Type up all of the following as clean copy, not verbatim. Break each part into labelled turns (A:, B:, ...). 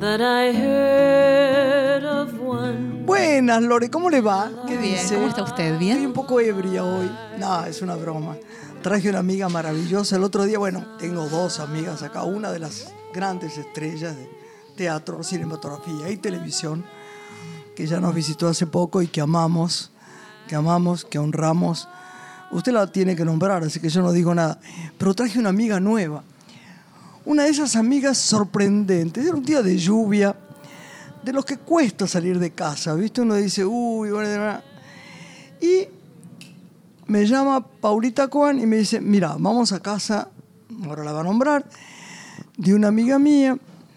A: that I heard of one.
B: Buenas, Lore, ¿cómo le va? ¿Qué
C: Bien,
B: dice?
C: ¿cómo está usted? ¿Bien?
B: Estoy un poco ebria hoy. No, es una broma. Traje una amiga maravillosa. El otro día, bueno, tengo dos amigas acá. Una de las grandes estrellas de teatro, cinematografía y televisión, que ya nos visitó hace poco y que amamos, que honramos. Usted la tiene que nombrar, así que yo no digo nada. Pero traje una amiga nueva. Una de esas amigas sorprendentes. Era un día de lluvia, de los que cuesta salir de casa, ¿viste? Uno dice, uy, bueno. Y me llama Paulita Coan y me dice, mira, vamos a casa, ahora la va a nombrar, de una amiga mía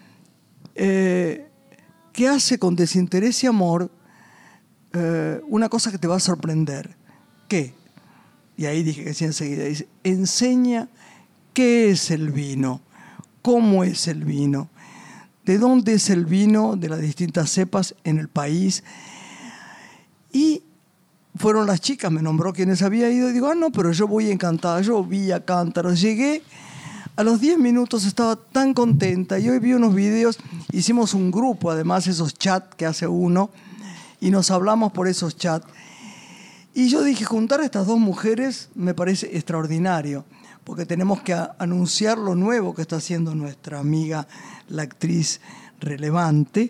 B: que hace con desinterés y amor una cosa que te va a sorprender. ¿Qué? Y ahí dije que sí enseguida. Dice, enseña qué es el vino, cómo es el vino, de dónde es el vino de las distintas cepas en el país. Y fueron las chicas, me nombró quienes había ido. Y digo, no, pero yo voy encantada. Yo vi a cántaros. Llegué, a los 10 minutos estaba tan contenta. Y hoy vi unos videos, hicimos un grupo, además esos chats que hace uno, y nos hablamos por esos chats. Y yo dije, juntar a estas dos mujeres me parece extraordinario, porque tenemos que anunciar lo nuevo que está haciendo nuestra amiga, la actriz relevante,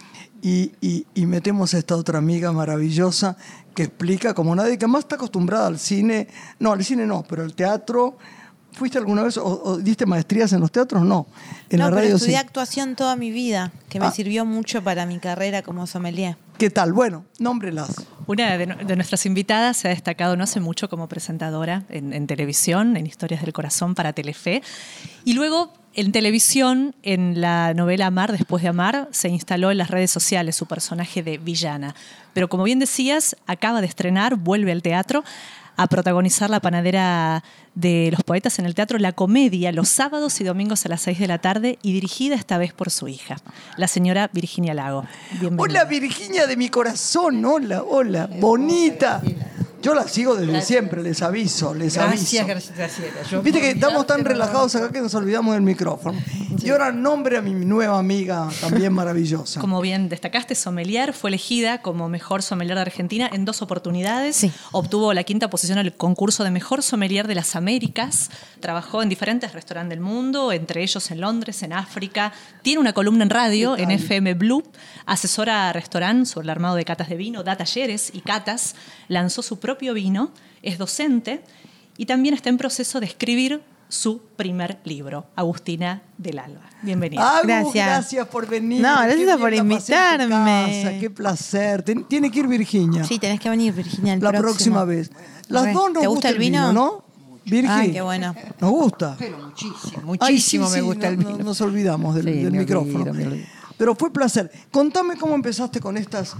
B: y metemos a esta otra amiga maravillosa que explica como nadie, que más está acostumbrada al cine, no, al cine no, pero al teatro. ¿Fuiste alguna vez o diste maestrías en los teatros? No, en la radio
D: pero estudié
B: sí.
D: actuación toda mi vida, que me sirvió mucho para mi carrera como sommelier.
B: ¿Qué tal? Bueno, nómbrelas.
C: Una de nuestras invitadas se ha destacado no hace mucho como presentadora en televisión, en Historias del Corazón para Telefe. Y luego en televisión, en la novela Amar después de amar, se instaló en las redes sociales su personaje de villana. Pero como bien decías, acaba de estrenar, vuelve al teatro a protagonizar La panadera de los poetas en el Teatro La Comedia los sábados y domingos a las 6 de la tarde y dirigida esta vez por su hija, la señora Virginia Lago. Bienvenida.
B: Hola, Virginia de mi corazón. Hola, bonita. Yo la sigo desde siempre, les aviso.
E: Gracias.
B: Viste que estamos tan relajados acá que nos olvidamos del micrófono. Sí. Y ahora nombre a mi nueva amiga, también maravillosa.
C: Como bien destacaste, sommelier, fue elegida como mejor sommelier de Argentina en 2 oportunidades.
D: Sí.
C: Obtuvo la 5ª posición en el concurso de mejor sommelier de las Américas. Trabajó en diferentes restaurantes del mundo, entre ellos en Londres, en África. Tiene una columna en radio, en FM Blue. Asesora a restaurante sobre el armado de catas de vino, da talleres y catas. Lanzó su propio vino, es docente y también está en proceso de escribir su primer libro, Agustina del Alba. Bienvenida.
B: Gracias por venir.
D: No, gracias por invitarme.
B: Qué placer. Tiene que ir Virginia.
D: Sí, tenés que venir, Virginia,
B: la próxima vez. Las dos nos
D: ¿Te
B: gusta
D: el vino?
B: ¿No? Virginia.
D: Ah, qué bueno.
B: Nos gusta.
E: Pero muchísimo me gusta el vino.
B: Nos olvidamos del micrófono.
E: Me olvido.
B: Pero fue placer. Contame cómo empezaste con estas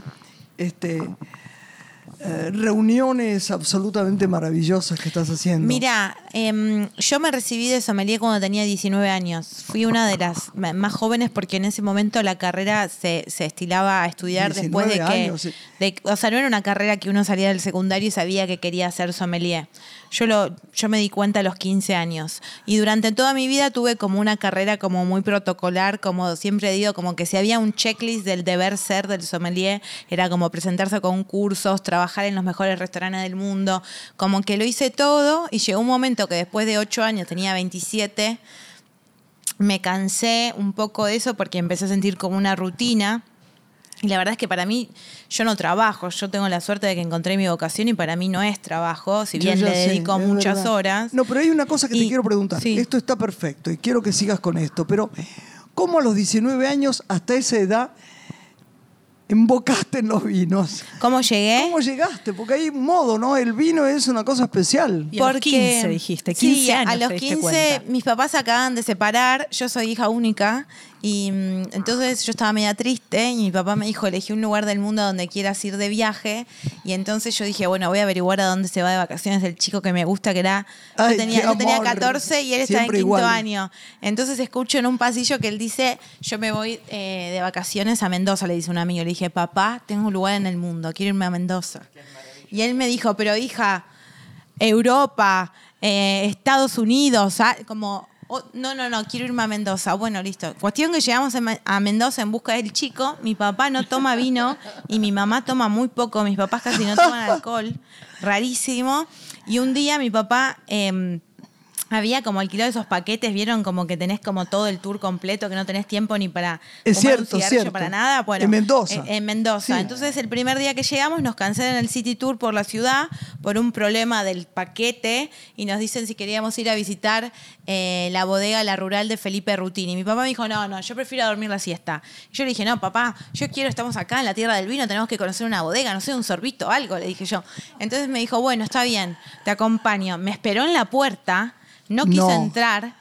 B: reuniones absolutamente maravillosas que estás haciendo.
D: Mira, yo me recibí de sommelier cuando tenía 19 años. Fui una de las más jóvenes porque en ese momento la carrera se estilaba a estudiar después de que...
B: años, sí.
D: O sea, no era una carrera que uno salía del secundario y sabía que quería ser sommelier. Yo me di cuenta a los 15 años. Y durante toda mi vida tuve como una carrera como muy protocolar, como siempre digo, como que si había un checklist del deber ser del sommelier, era como presentarse a concursos, trabajar en los mejores restaurantes del mundo, como que lo hice todo y llegó un momento que después de 8 años, tenía 27, me cansé un poco de eso porque empecé a sentir como una rutina. Y la verdad es que para mí, yo no trabajo, yo tengo la suerte de que encontré mi vocación y para mí no es trabajo, si bien le dedico muchas horas.
B: No, pero hay una cosa que te quiero preguntar.
D: Sí.
B: Esto está perfecto y quiero que sigas con esto, pero ¿cómo a los 19 años, hasta esa edad, embocaste en los vinos?
D: ¿Cómo llegué?
B: ¿Cómo llegaste? Porque hay un modo, ¿no? El vino es una cosa especial.
C: Y a los 15 dijiste, 15 años
D: a los
C: te diste
D: 15
C: cuenta.
D: mis papás se acaban de separar, yo soy hija única y entonces yo estaba media triste y mi papá me dijo, elegí un lugar del mundo donde quieras ir de viaje y entonces yo dije, bueno, voy a averiguar a dónde se va de vacaciones el chico que me gusta, que era...
B: Ay,
D: yo tenía
B: amor.
D: 14 y él estaba en
B: Siempre
D: quinto
B: igual.
D: año. Entonces escucho en un pasillo que él dice, yo me voy de vacaciones a Mendoza, le dice un amigo. Le dije, papá, tengo un lugar en el mundo, quiero irme a Mendoza. Y él me dijo, pero hija, Europa, Estados Unidos, como No, quiero irme a Mendoza. Bueno, listo. Cuestión que llegamos a Mendoza en busca del chico. Mi papá no toma vino y mi mamá toma muy poco. Mis papás casi no toman alcohol. Rarísimo. Y un día mi papá... había como alquilado esos paquetes, vieron como que tenés como todo el tour completo, que no tenés tiempo ni para fumar un cigarrillo, para nada. Bueno,
B: en Mendoza.
D: En Mendoza.
B: Sí.
D: Entonces el primer día que llegamos nos cancelan el City Tour por la ciudad por un problema del paquete y nos dicen si queríamos ir a visitar la bodega La Rural de Felipe Rutini. Mi papá me dijo, no, yo prefiero dormir la siesta. Y yo le dije, no, papá, estamos acá en la tierra del vino, tenemos que conocer una bodega, no sé, un sorbito, algo, le dije yo. Entonces me dijo, bueno, está bien, te acompaño. Me esperó en la puerta. No quise entrar.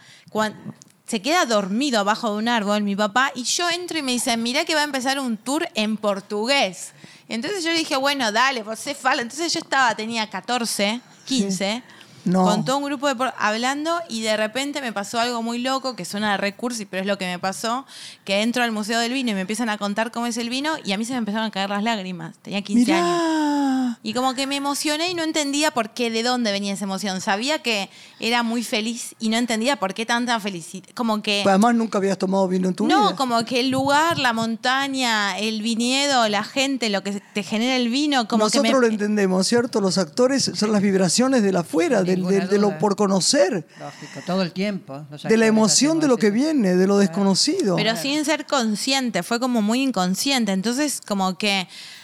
D: Se queda dormido abajo de un árbol mi papá y yo entro y me dice, mirá que va a empezar un tour en portugués. Entonces yo le dije, bueno, dale, vos sé fala. Entonces yo tenía 14, 15, con todo un grupo hablando y de repente me pasó algo muy loco que suena de recurso, pero es lo que me pasó, que entro al Museo del Vino y me empiezan a contar cómo es el vino y a mí se me empezaron a caer las lágrimas. Tenía 15 años. Y como que me emocioné y no entendía por qué, de dónde venía esa emoción. Sabía que era muy feliz y no entendía por qué tanta felicidad. Como que...
B: Además, nunca habías tomado vino en tu vida.
D: No, como que el lugar, la montaña, el viñedo, la gente, lo que te genera el vino, como
B: nosotros lo entendemos, ¿cierto? Los actores son las vibraciones de la afuera, de lo por conocer.
E: Lógico, todo el tiempo.
B: De la emoción de lo que viene, de lo desconocido.
D: Pero sin ser consciente, fue como muy inconsciente. Entonces, como que...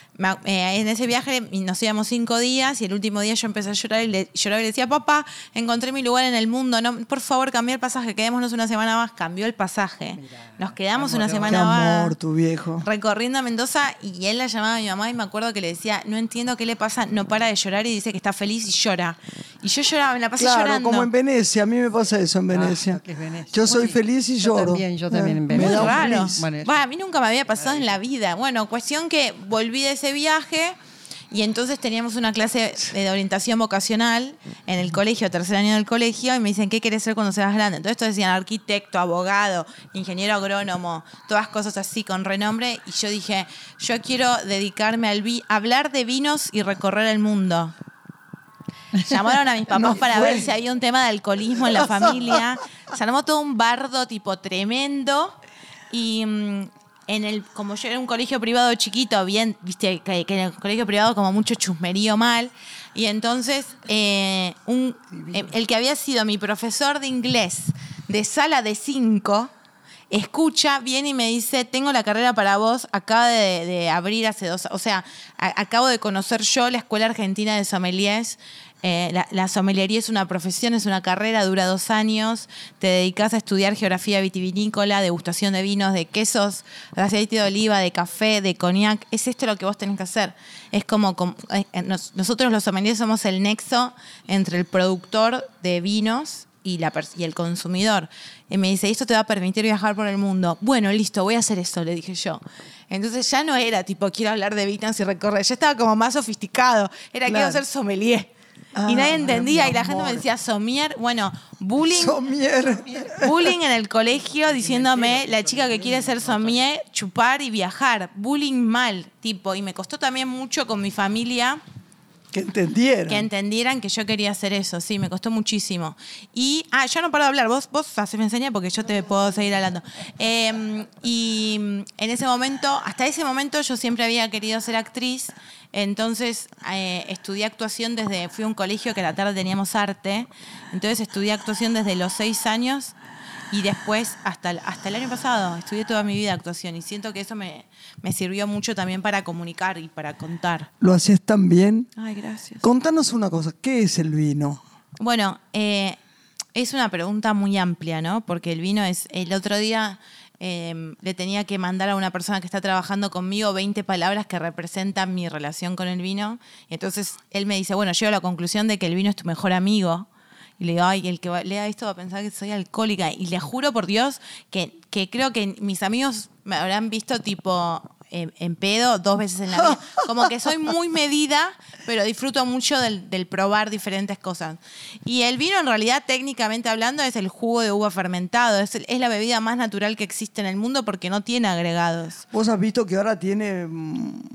D: en ese viaje nos íbamos 5 días y el último día yo empecé a llorar y le decía, papá, encontré mi lugar en el mundo, no, por favor cambia el pasaje, quedémonos una semana más. Cambió el pasaje. Nos quedamos una semana más.
B: Qué amor, tu viejo.
D: Recorriendo a Mendoza y él la llamaba a mi mamá y me acuerdo que le decía, no entiendo qué le pasa, no para de llorar y dice que está feliz y llora. Y yo lloraba, me la pasé llorando.
B: Como en Venecia, a mí me pasa eso en Venecia.
E: Es Venecia.
B: Yo soy feliz y lloro.
E: Yo también en
B: Me
E: Venecia.
B: da un
D: Raro.
B: feliz.
E: Bueno,
D: A mí nunca me había pasado en la vida. Bueno, cuestión que volví de ese viaje y entonces teníamos una clase de orientación vocacional en el colegio, tercer año del colegio, y me dicen, ¿qué querés ser cuando seas grande? Entonces todos decían arquitecto, abogado, ingeniero agrónomo, todas cosas así con renombre. Y yo dije, yo quiero dedicarme a hablar de vinos y recorrer el mundo. Llamaron a mis papás para ver si había un tema de alcoholismo en la familia. Se armó todo un bardo tipo tremendo. Y como yo era un colegio privado chiquito, bien, viste, que en el colegio privado como mucho chusmerío mal. Y entonces el que había sido mi profesor de inglés de sala de 5 escucha, viene y me dice, tengo la carrera para vos, acaba de abrir hace 2, o sea, acabo de conocer yo la Escuela Argentina de Sommeliers. La sommeliería es una profesión, es una carrera, dura 2 años. Te dedicas a estudiar geografía vitivinícola, degustación de vinos, de quesos, de aceite de oliva, de café, de coñac. Es esto lo que vos tenés que hacer. Es como nosotros los sommeliers somos el nexo entre el productor de vinos y el consumidor. Y me dice, esto te va a permitir viajar por el mundo. Bueno, listo, voy a hacer eso, le dije yo. Entonces ya no era tipo, quiero hablar de vinos y recorrer. Ya estaba como más sofisticado. Era, quiero ser sommelier. Y nadie entendía y la gente me decía sommelier. Bueno, bullying en el colegio diciéndome la chica que quiere ser sommelier, chupar y viajar. Bullying mal, tipo. Y me costó también mucho con mi familia
B: que entendieran
D: que yo quería hacer eso. Sí, me costó muchísimo. Y yo no paro de hablar. Vos me enseñás porque yo te puedo seguir hablando. Y en ese momento, hasta ese momento yo siempre había querido ser actriz. Entonces estudié actuación fui a un colegio que a la tarde teníamos arte. Entonces estudié actuación desde los 6 años y después hasta el año pasado estudié toda mi vida actuación y siento que eso me sirvió mucho también para comunicar y para contar.
B: ¿Lo hacías tan bien?
D: Ay, gracias.
B: Contanos una cosa, ¿qué es el vino?
D: Bueno, es una pregunta muy amplia, ¿no? Porque el vino es... El otro día... le tenía que mandar a una persona que está trabajando conmigo 20 palabras que representan mi relación con el vino. Y entonces él me dice, bueno, llego a la conclusión de que el vino es tu mejor amigo. Y le digo, ay, el que lea esto va a pensar que soy alcohólica. Y le juro por Dios que creo que mis amigos me habrán visto tipo en pedo 2 veces en la vida. Como que soy muy medida, pero disfruto mucho del probar diferentes cosas. Y el vino, en realidad, técnicamente hablando, es el jugo de uva fermentado. Es la bebida más natural que existe en el mundo porque no tiene agregados.
B: Vos has visto que ahora tiene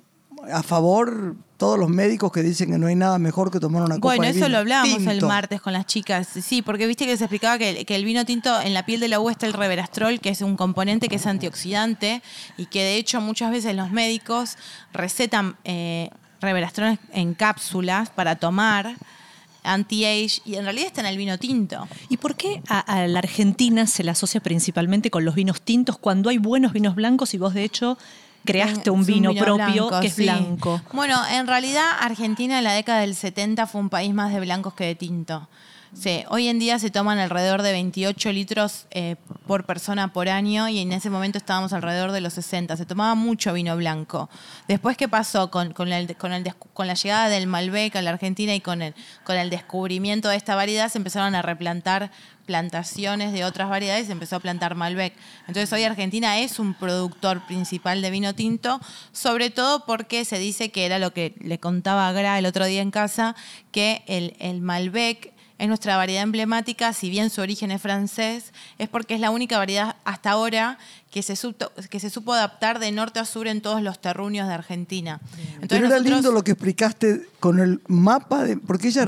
B: a favor todos los médicos que dicen que no hay nada mejor que tomar una copa
D: Bueno,
B: de vino
D: eso lo hablábamos el
B: tinto.
D: martes con las chicas. Sí, porque viste que se explicaba que el vino tinto, en la piel de la uva está el resveratrol, que es un componente que es antioxidante y que de hecho muchas veces los médicos recetan resveratrol en cápsulas para tomar anti-age y en realidad está en el vino tinto.
C: ¿Y por qué a la Argentina se la asocia principalmente con los vinos tintos cuando hay buenos vinos blancos y vos de hecho creaste un
D: Es
C: vino propio
D: blanco,
C: que es
D: sí.
C: blanco?
D: Bueno, en realidad Argentina en la década del 70 fue un país más de blancos que de tinto. Sí, hoy en día se toman alrededor de 28 litros por persona por año y en ese momento estábamos alrededor de los 60. Se tomaba mucho vino blanco. Después, ¿qué pasó? Con la llegada del Malbec a la Argentina y con el descubrimiento de esta variedad se empezaron a replantar plantaciones de otras variedades y se empezó a plantar Malbec. Entonces hoy Argentina es un productor principal de vino tinto, sobre todo porque se dice que era lo que le contaba a Gra el otro día en casa, que el Malbec es nuestra variedad emblemática, si bien su origen es francés, es porque es la única variedad hasta ahora que se supo adaptar de norte a sur en todos los terruños de Argentina. Entonces
B: Pero era lindo lo que explicaste con el mapa, porque ella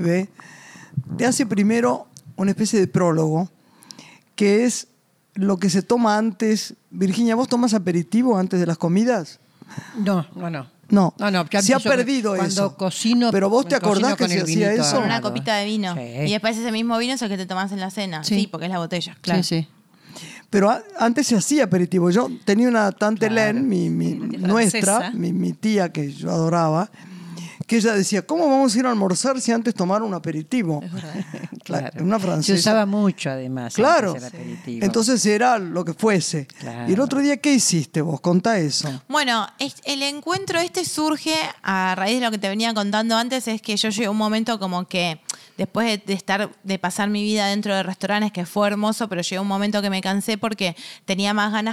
B: te hace primero una especie de prólogo, que es lo que se toma antes. Virginia, ¿vos tomas aperitivo antes de las comidas?
E: No.
B: No,
E: que
B: se ha
E: antes yo
B: perdido
E: cuando
B: eso.
E: cocino,
B: Pero vos te
E: cocino
B: acordás que
E: con
B: se
E: el
B: hacía
E: vinito
B: eso.
D: con una
E: al lado.
D: copita de vino.
E: Sí.
D: Y después ese mismo vino es el que te tomás en la cena.
E: Sí.
D: Sí, porque es la botella, claro.
E: Sí.
B: Pero antes se hacía aperitivo. Yo tenía una tante
E: Claro.
B: Len, nuestra,
C: francesa.
B: mi tía que yo adoraba, que ella decía, ¿cómo vamos a ir a almorzar si antes tomar un aperitivo?
E: Claro.
B: Una francesa.
E: Se usaba mucho, además,
B: Claro.
E: antes el aperitivo.
B: Entonces era lo que fuese.
E: Claro.
B: Y el otro día, ¿qué hiciste vos? Contá eso.
D: Bueno, el encuentro surge a raíz de lo que te venía contando antes, es que yo llegué a un momento como que después de pasar mi vida dentro de restaurantes, que fue hermoso, pero llegó un momento que me cansé porque tenía más ganas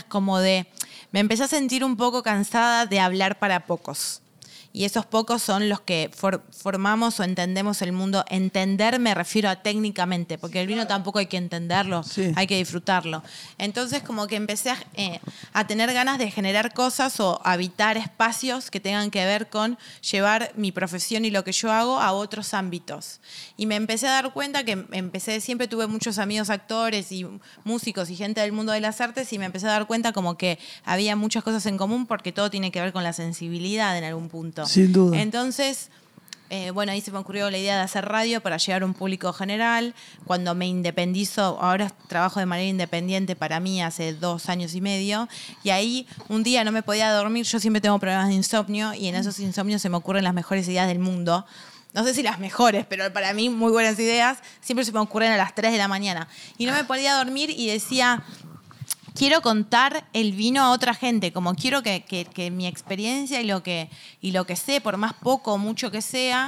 D: me empecé a sentir un poco cansada de hablar para pocos. Y esos pocos son los que formamos o entendemos el mundo. Entender me refiero a técnicamente, porque el vino tampoco hay que entenderlo,
B: Sí.
D: hay que disfrutarlo. Entonces como que empecé a tener ganas de generar cosas o habitar espacios que tengan que ver con llevar mi profesión y lo que yo hago a otros ámbitos. Y me empecé a dar cuenta que siempre tuve muchos amigos actores y músicos y gente del mundo de las artes y me empecé a dar cuenta como que había muchas cosas en común porque todo tiene que ver con la sensibilidad en algún punto.
B: Sin duda.
D: Entonces, ahí se me ocurrió la idea de hacer radio para llegar a un público general. Cuando me independizo, ahora trabajo de manera independiente para mí hace 2 años y medio, y ahí un día no me podía dormir, yo siempre tengo problemas de insomnio, y en esos insomnios se me ocurren las mejores ideas del mundo. No sé si las mejores, pero para mí muy buenas ideas, siempre se me ocurren a las 3 de la mañana. Y no me podía dormir y decía, quiero contar el vino a otra gente, como quiero que mi experiencia y lo que sé, por más poco o mucho que sea,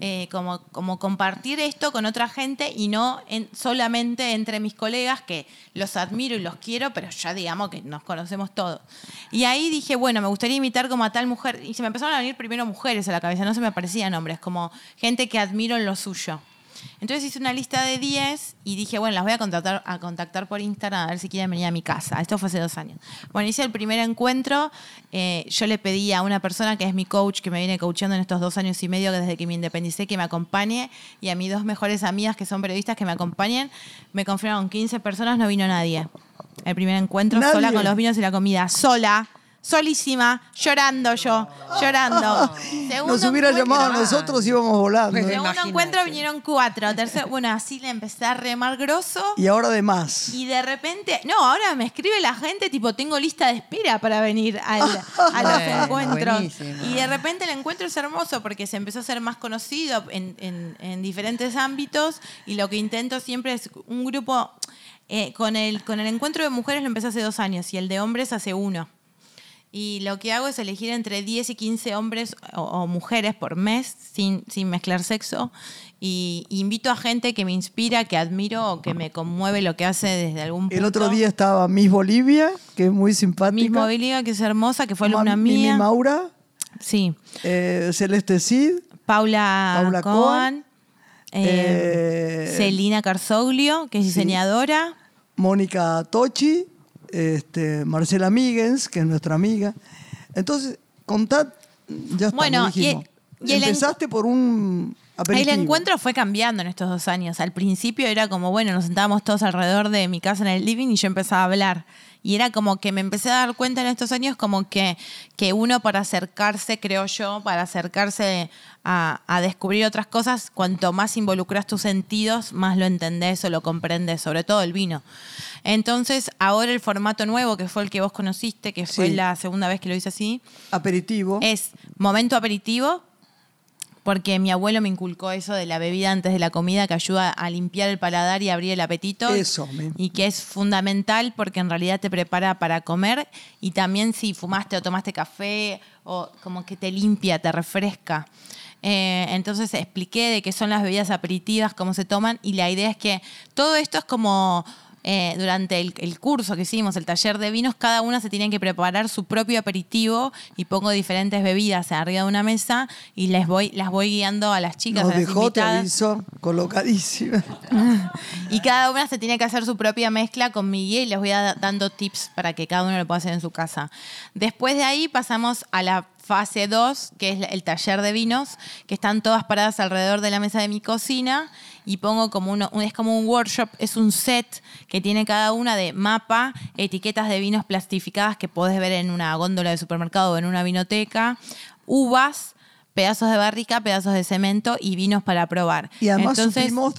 D: como compartir esto con otra gente y no solamente entre mis colegas, que los admiro y los quiero, pero ya digamos que nos conocemos todos. Y ahí dije, bueno, me gustaría imitar como a tal mujer, y se me empezaron a venir primero mujeres a la cabeza, no se me aparecían hombres, como gente que admiro en lo suyo. Entonces hice una lista de 10 y dije, bueno, las voy a contactar por Instagram a ver si quieren venir a mi casa. Esto fue hace 2 años. Bueno, hice el primer encuentro. Yo le pedí a una persona que es mi coach, que me viene coachando en estos 2 años y medio desde que me independicé, que me acompañe, y a mis 2 mejores amigas que son periodistas que me acompañen. Me confirmaron 15 personas, no vino nadie. El primer encuentro,
B: ¿Nadie?
D: sola con los vinos y la comida. Sola. Solísima, llorando.
B: Nos hubiera llamado a nosotros y íbamos volando.
E: Pues,
D: Segundo
E: Imagínate.
D: encuentro vinieron 4. Tercero, bueno, así le empecé a remar grosso.
B: Y ahora de más.
D: Y de repente, ahora me escribe la gente, tipo, tengo lista de espera para venir a los
E: Bueno,
D: encuentros.
E: buenísimo.
D: Y de repente el encuentro es hermoso porque se empezó a ser más conocido en diferentes ámbitos. Y lo que intento siempre es un grupo. Con el encuentro de mujeres lo empecé hace 2 años y el de hombres hace 1. Y lo que hago es elegir entre 10 y 15 hombres o mujeres por mes, sin mezclar sexo. Y invito a gente que me inspira, que admiro o que me conmueve lo que hace desde algún punto.
B: El otro día estaba Miss Bolivia, que es muy simpática.
D: Miss Bolivia, que es hermosa, que fue alumna mía.
B: Mimi Maura,
D: Sí.
B: Celeste Cid,
D: Paula Cohen.
B: eh,
D: Celina Carzoglio, que es diseñadora.
B: Mónica Tochi, Marcela Míguez, que es nuestra amiga. Entonces, contad Ya está,
D: Bueno,
B: lo dijimos.
D: y el
B: Empezaste por un aperitivo.
D: El encuentro fue cambiando en estos 2 años. Al principio era como, bueno, nos sentábamos todos alrededor de mi casa en el living y yo empezaba a hablar. Y era como que me empecé a dar cuenta en estos años como que uno para acercarse, creo yo, para acercarse a descubrir otras cosas, cuanto más involucras tus sentidos, más lo entendés o lo comprendes, sobre todo el vino. Entonces, ahora el formato nuevo, que fue el que vos conociste, que fue
B: Sí.
D: la segunda vez que lo hice así,
B: Aperitivo.
D: es momento aperitivo, porque mi abuelo me inculcó eso de la bebida antes de la comida, que ayuda a limpiar el paladar y abrir el apetito.
B: Eso,
D: Y que es fundamental porque en realidad te prepara para comer, y también si fumaste o tomaste café, o como que te limpia, te refresca. Entonces expliqué de qué son las bebidas aperitivas, cómo se toman, y la idea es que todo esto es como... durante el curso que hicimos, el taller de vinos, cada una se tiene que preparar su propio aperitivo, y pongo diferentes bebidas arriba de una mesa y las voy guiando a las chicas,
B: Nos
D: a las
B: dejó, te
D: invitadas.
B: aviso, colocadísima.
D: Y cada una se tiene que hacer su propia mezcla con mi guía, y les voy dando tips para que cada uno lo pueda hacer en su casa. Después de ahí pasamos a la fase 2, que es el taller de vinos, que están todas paradas alrededor de la mesa de mi cocina, y pongo como es como un workshop, es un set que tiene cada una de mapa, etiquetas de vinos plastificadas que podés ver en una góndola de supermercado o en una vinoteca, uvas, pedazos de barrica, pedazos de cemento y vinos para probar.
B: Y además
D: Entonces,
B: supimos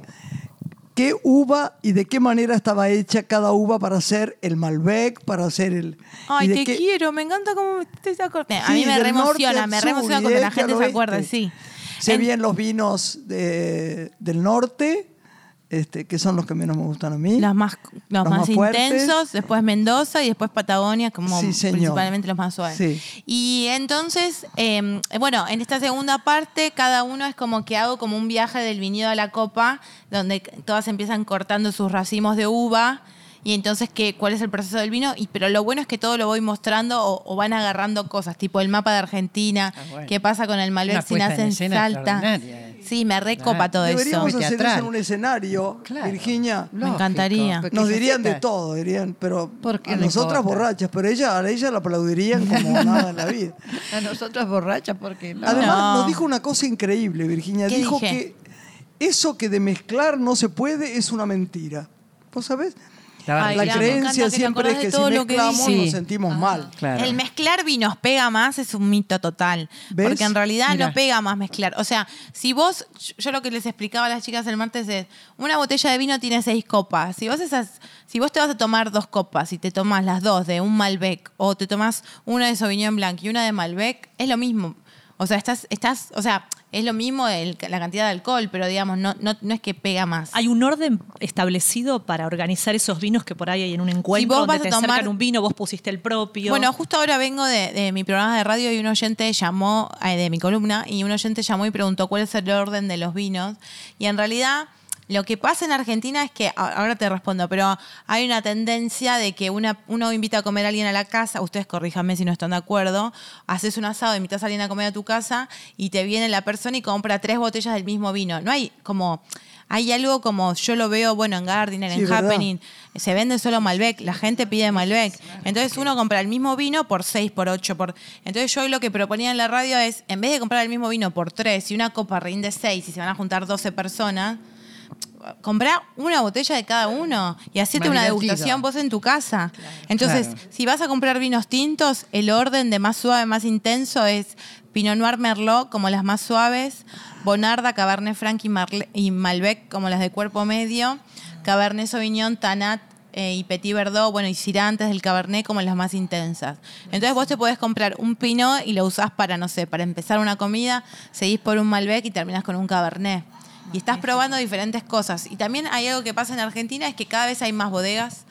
B: qué uva y de qué manera estaba hecha cada uva para hacer el Malbec, para hacer el...
D: ay,
B: y de
D: te
B: qué-
D: quiero, me encanta cómo te acordás. A
B: Sí,
D: mí me
B: del
D: reemociona,
B: norte
D: me
B: al
D: reemociona
B: sur y
D: cuando la
B: este
D: gente
B: al
D: se acuerda,
B: oeste.
D: sí.
B: Sé bien los vinos del norte, que son los que menos me gustan a mí.
D: Los más
B: fuertes.
D: intensos, después Mendoza y después Patagonia, como
B: Sí, señor.
D: principalmente los más suaves.
B: Sí.
D: Y entonces, bueno, en esta segunda parte, cada uno es como que hago como un viaje del viñedo a la copa, donde todas empiezan cortando sus racimos de uva. Y entonces, ¿cuál es el proceso del vino? Pero lo bueno es que todo lo voy mostrando, o van agarrando cosas, tipo el mapa de Argentina,
E: bueno.
D: qué pasa con el Malbec
E: Una
D: si
E: puesta
D: nace
E: en
D: en
E: escena
D: Salta.
E: extraordinaria.
D: Sí, me recopa
E: Claro.
D: todo eso.
B: Deberíamos
E: Muy
B: hacer eso
E: teatral.
B: en un escenario,
E: Claro.
B: Virginia.
D: Me encantaría.
E: porque
B: Nos
E: se
B: dirían de
E: trata-
B: todo, dirían, pero
E: ¿Por qué
B: a
E: no
B: nosotras
E: importa?
B: borrachas, pero a ella la aplaudirían como nada en la vida.
E: A nosotras borrachas, porque no.
B: Además,
D: No.
B: nos dijo una cosa increíble, Virginia.
D: ¿Qué
B: Dijo
D: dije?
B: que eso que de mezclar no se puede es una mentira. ¿Vos sabés?
E: Ay,
B: La
D: mirá, me
B: creencia
D: encanta que te
B: siempre es
D: acordás de
B: que si
D: todo lo que
B: mezclamos
E: dice.
B: nos
E: Sí.
B: sentimos mal.
E: Claro.
D: El mezclar vinos pega más es un mito total.
B: ¿Ves?
D: Porque en realidad
E: Mirá.
D: no pega más mezclar. O sea, si vos, yo lo que les explicaba a las chicas el martes es, una botella de vino tiene 6 copas. Si vos te vas a tomar 2 copas y te tomás las 2 de un Malbec, o te tomás una de Sauvignon Blanc y una de Malbec, es lo mismo. O sea, es lo mismo la cantidad de alcohol, pero digamos, no es que pega más.
C: ¿Hay un orden establecido para organizar esos vinos que por ahí hay en un encuentro
D: vos
C: donde
D: vas a
C: te
D: tomar-
C: acercan un vino, vos pusiste el propio?
D: Bueno, justo ahora vengo de mi programa de radio y un oyente llamó, de mi columna, y un oyente llamó y preguntó cuál es el orden de los vinos. Y en realidad, lo que pasa en Argentina es que, ahora te respondo, pero hay una tendencia de que uno invita a comer a alguien a la casa, ustedes corríjanme si no están de acuerdo, haces un asado, invitas a alguien a comer a tu casa y te viene la persona y compra 3 botellas del mismo vino. No hay como... Hay algo como, yo lo veo, bueno, en Gardiner,
B: Sí,
D: en
B: ¿verdad?
D: Happening, se vende solo Malbec, la gente pide Malbec. Entonces uno compra el mismo vino por 6, por 8, Entonces yo lo que proponía en la radio es, en vez de comprar el mismo vino por 3, y una copa rinde 6 y se van a juntar 12 personas, comprá una botella de cada uno y hacete
E: Más
D: una
E: divertido.
D: degustación vos en tu casa. Entonces,
E: Claro.
D: si vas a comprar vinos tintos, el orden de más suave, más intenso es Pinot Noir, Merlot, como las más suaves, Bonarda, Cabernet Franc y Malbec, como las de cuerpo medio, Cabernet Sauvignon, Tanat y Petit Verdot, bueno, y Syrah antes del Cabernet, como las más intensas. Entonces vos te podés comprar un Pinot y lo usás para, no sé, para empezar una comida, seguís por un Malbec y terminás con un Cabernet. Y estás probando diferentes cosas. Y también hay algo que pasa en Argentina, es que cada vez hay más bodegas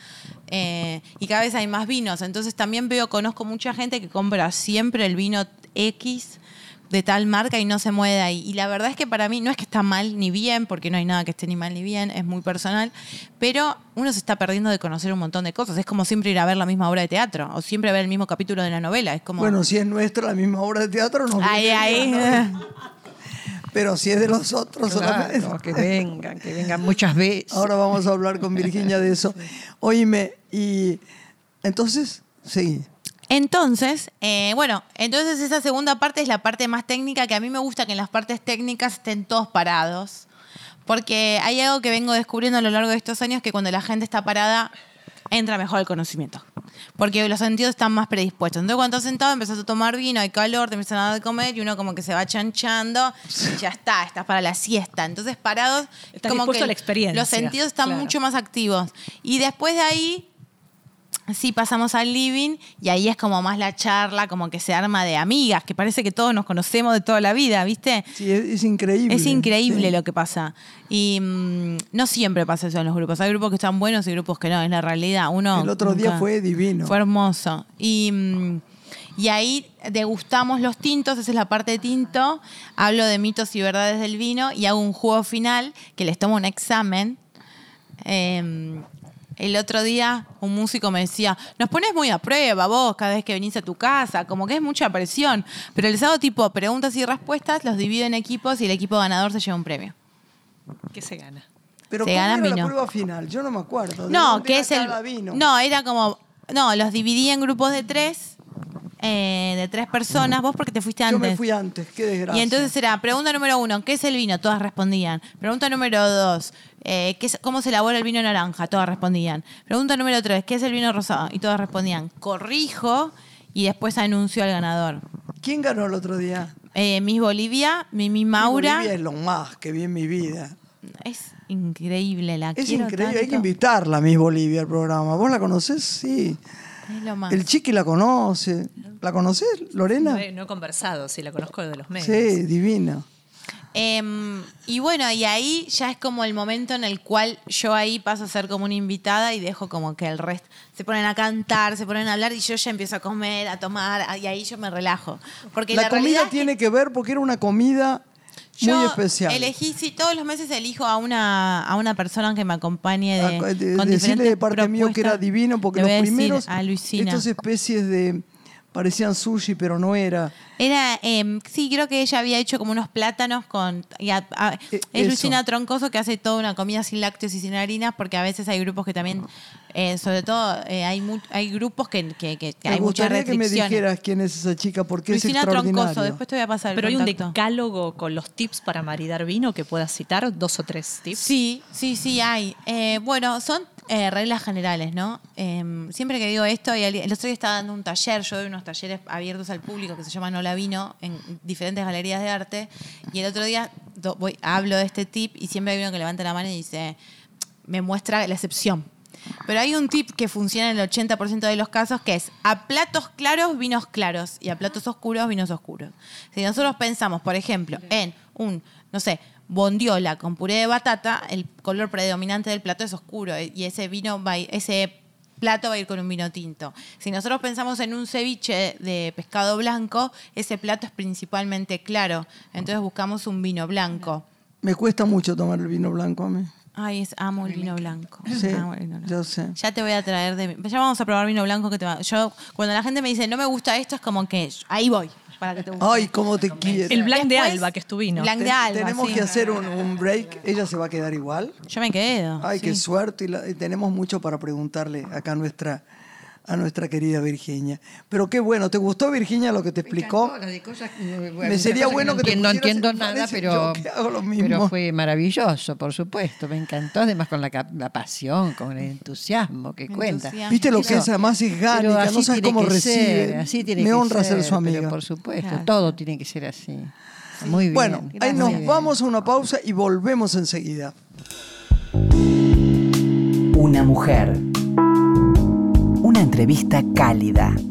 D: y cada vez hay más vinos. Entonces también conozco mucha gente que compra siempre el vino X de tal marca y no se mueve de ahí. Y la verdad es que para mí no es que está mal ni bien, porque no hay nada que esté ni mal ni bien, es muy personal, pero uno se está perdiendo de conocer un montón de cosas. Es como siempre ir a ver la misma obra de teatro o siempre ver el mismo capítulo de la novela. Es como...
B: Bueno, si es nuestra la misma obra de teatro, nos
D: Ahí,
B: viene
D: ahí.
B: bien, ¿no? Pero si es de los otros solamente.
E: Claro, que vengan muchas veces.
B: Ahora vamos a hablar con Virginia de eso. Oíme, y entonces, sí.
D: Entonces, entonces esa segunda parte es la parte más técnica, que a mí me gusta que en las partes técnicas estén todos parados. Porque hay algo que vengo descubriendo a lo largo de estos años, que cuando la gente está parada, entra mejor el conocimiento. Porque los sentidos están más predispuestos. Entonces, cuando estás sentado, empezás a tomar vino, hay calor, te empiezan a dar de comer y uno como que se va chanchando y ya estás para la siesta. Entonces, parados,
C: Estás
D: como
C: dispuesto
D: que
C: a la experiencia.
D: los sentidos están
C: Claro.
D: mucho más activos. Y después de ahí, sí pasamos al living y ahí es como más la charla, como que se arma de amigas, que parece que todos nos conocemos de toda la vida, ¿viste?
B: Sí, es increíble.
D: Es increíble
B: Sí.
D: lo que pasa. Y no siempre pasa eso en los grupos. Hay grupos que están buenos y grupos que no. Es la realidad. Uno
B: El otro día
D: nunca-
B: fue divino.
D: Fue hermoso. Y ahí degustamos los tintos. Esa es la parte de tinto. Hablo de mitos y verdades del vino y hago un juego final que les tomo un examen. El otro día un músico me decía, nos pones muy a prueba vos cada vez que venís a tu casa, como que es mucha presión. Pero les hago tipo preguntas y respuestas, los divido en equipos y el equipo ganador se lleva un premio.
C: ¿Qué se gana?
B: Pero
D: Se
B: ¿cómo
D: gana
B: era la
D: vino.
B: prueba final? Yo no me acuerdo. ¿De
D: No,
B: dónde
D: que
B: era
D: es el...
B: cada vino?
D: No, era como... No, los dividí en grupos de tres personas. Vos porque te fuiste
B: Yo
D: antes.
B: me fui antes, qué desgracia.
D: Y entonces era, pregunta número 1, ¿qué es el vino? Todas respondían. Pregunta número 2, ¿cómo se elabora el vino naranja? Todas respondían. Pregunta número 3, ¿qué es el vino rosado? Y todas respondían. Corrijo y después anuncio al ganador.
B: ¿Quién ganó el otro día?
D: Miss Bolivia, Mimi Maura.
B: Bolivia es lo más que vi en mi vida.
D: Es increíble, la
B: Es
D: quiero
B: increíble, hay que
D: tanto.
B: invitarla a Miss Bolivia al programa. ¿Vos la conocés? Sí.
D: Es lo más.
B: El Chiqui la conoce. ¿La conocés, Lorena?
C: No he conversado, sí, la conozco de los medios.
B: Sí, divina.
D: Y bueno, y ahí ya es como el momento en el cual yo ahí paso a ser como una invitada y dejo como que el resto se ponen a cantar, se ponen a hablar y yo ya empiezo a comer, a tomar, y ahí yo me relajo. Porque
B: La
D: la realidad
B: comida
D: es que
B: tiene que ver porque era una comida
D: yo
B: muy especial.
D: elegí, sí, todos los meses elijo a una persona que me acompañe con
B: Decirle
D: diferentes
B: de parte mío que era
D: propuestas.
B: divino porque
D: Le
B: los
D: voy a decir
B: primeros,
D: a Luisina.
B: estas especies de, parecían sushi, pero no era.
D: Era, sí, creo que ella había hecho como unos plátanos con... es
B: eso.
D: Luisina Troncoso, que hace toda una comida sin lácteos y sin harinas, porque a veces hay grupos que también, sobre todo, hay grupos que
B: Me
D: hay muchas
B: gustaría que me
D: restricciones.
B: dijeras quién es esa chica porque
D: Luisina
B: es extraordinario.
D: Troncoso, después te voy a pasar el
C: Pero hay un
D: contacto.
C: decálogo con los tips para maridar vino que puedas citar, 2 o 3 tips.
D: Sí, hay. Bueno, son reglas generales, ¿no? Siempre que digo esto, el otro día estaba dando un taller, yo doy unos talleres abiertos al público que se llaman Hola Vino en diferentes galerías de arte, y el otro día hablo de este tip y siempre hay uno que levanta la mano y dice, me muestra la excepción. Pero hay un tip que funciona en el 80% de los casos, que es a platos claros, vinos claros, y a platos oscuros, vinos oscuros. Si nosotros pensamos, por ejemplo, en un, no sé, bondiola con puré de batata, el color predominante del plato es oscuro y ese plato va a ir con un vino tinto. Si nosotros pensamos en un ceviche de pescado blanco, ese plato es principalmente claro. Entonces buscamos un vino blanco.
B: Me cuesta mucho tomar el vino blanco a mí.
D: Ay, amo el vino blanco.
B: Sí,
D: Amo el vino blanco.
B: yo sé.
D: Ya te voy a traer ya vamos a probar vino blanco que te va. Yo, cuando la gente me dice, no me gusta esto, es como que ahí voy. Para que te guste.
B: Ay, cómo te quiero.
C: El Blanc de
D: Después,
C: Alba, que es tu vino.
D: Blanc de Alba,
B: Tenemos
D: sí.
B: que hacer un break. ¿Ella se va a quedar igual?
D: Yo me quedo.
B: Ay,
D: sí.
B: qué suerte. Y tenemos mucho para preguntarle acá a nuestra querida Virginia. Pero qué bueno. ¿Te gustó, Virginia, lo que te explicó? Me sería bueno que te
E: no
B: pusieras
E: entiendo
B: en
E: nada,
B: Parece
E: pero,
B: yo que hago lo mismo.
E: pero fue maravilloso, por supuesto. Me encantó, además con la pasión, con el entusiasmo que cuenta.
D: Entusiasmo.
B: ¿Viste lo que es? Además es
E: Pero
B: gánica,
E: así
B: no sabes
E: tiene
B: cómo
E: que
B: recibe.
E: ser, así tiene
B: Me
E: que
B: honra ser
E: ser,
B: su amiga.
E: pero por supuesto,
D: Claro.
E: todo tiene que ser así. Muy bien.
B: Bueno, ahí
D: Gracias.
B: nos
E: Muy bien.
B: vamos a una pausa y volvemos enseguida.
F: Una mujer. Una entrevista cálida,